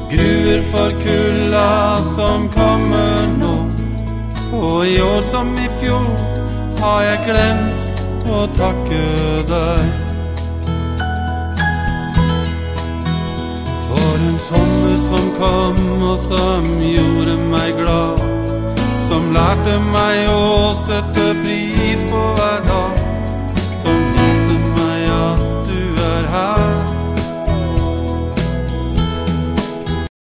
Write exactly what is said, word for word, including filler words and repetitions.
Gruer for kulda som kommer nå, og i år som i fjor har jeg glemt å takke deg. For en sommer som kom og som gjorde meg glad, som lærte meg å sette pris på hver